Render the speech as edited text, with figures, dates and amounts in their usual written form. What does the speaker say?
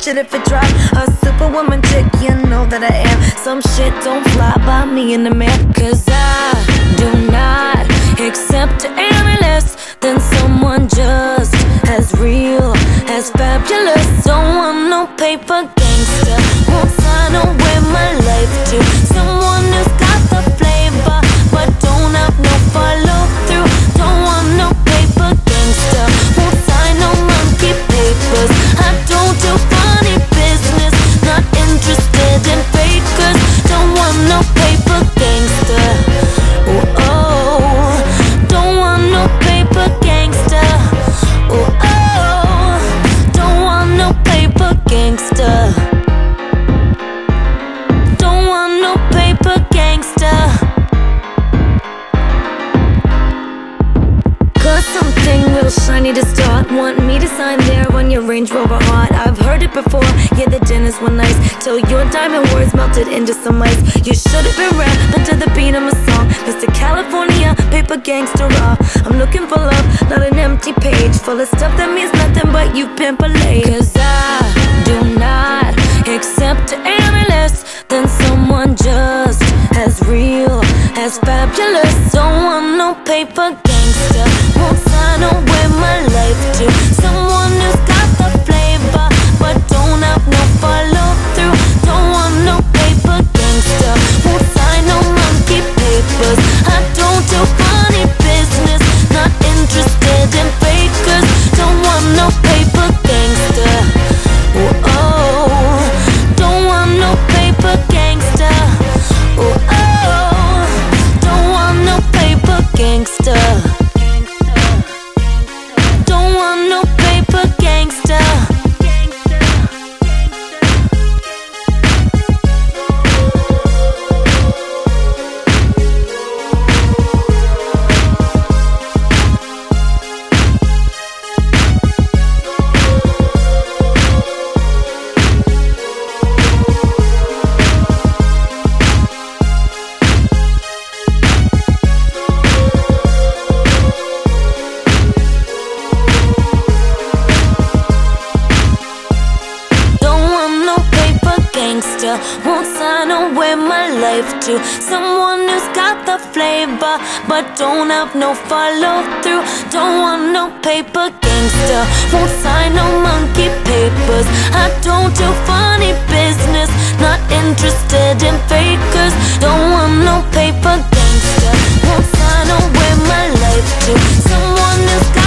shit if it drop. A superwoman chick, you know that I am. Some shit don't fly by me in the man. Cause I do not accept any less than someone just as real, as fabulous. Don't want no paper gangster. Won't sign away my life to someone who's got the flavor but don't have no follow through. Don't want no paper gangster. Won't sign no monkey papers. I don't do funny business. Not interested in fakers. Don't want no paper gangster. Oh, oh. Don't want no paper gangster. Oh, oh. Don't want no paper gangster. Don't want no paper gangster. Cause something real shiny to start. Want me to sign there on your Range Rover heart. I've heard it before, yeah, the dinners were nice till your diamond words melted into some ice. You should've been rapping to the beat of my song, Mr. California, paper gangster raw. I'm looking for love, not an empty page full of stuff that means nothing but you pimp a lady. Cause I do not accept any less than someone just as real, as fabulous. Don't want no paper gangster. Won't sign away my life to someone who's got the flavor but don't have no follow through. Don't want no paper gangster. Won't sign no monkey papers. I don't do funny business. Not interested in fakers. Don't want no paper gangster. Oh, oh. Don't want no paper gangster. Oh, oh. Don't want no paper gangster. Don't want no paper gangster. Won't sign away my life to someone who's got the flavor but don't have no follow through. Don't want no paper gangster. Won't sign no monkey papers. I don't do funny business. Not interested in fakers. Don't want no paper gangster. Won't sign away my life to someone who's got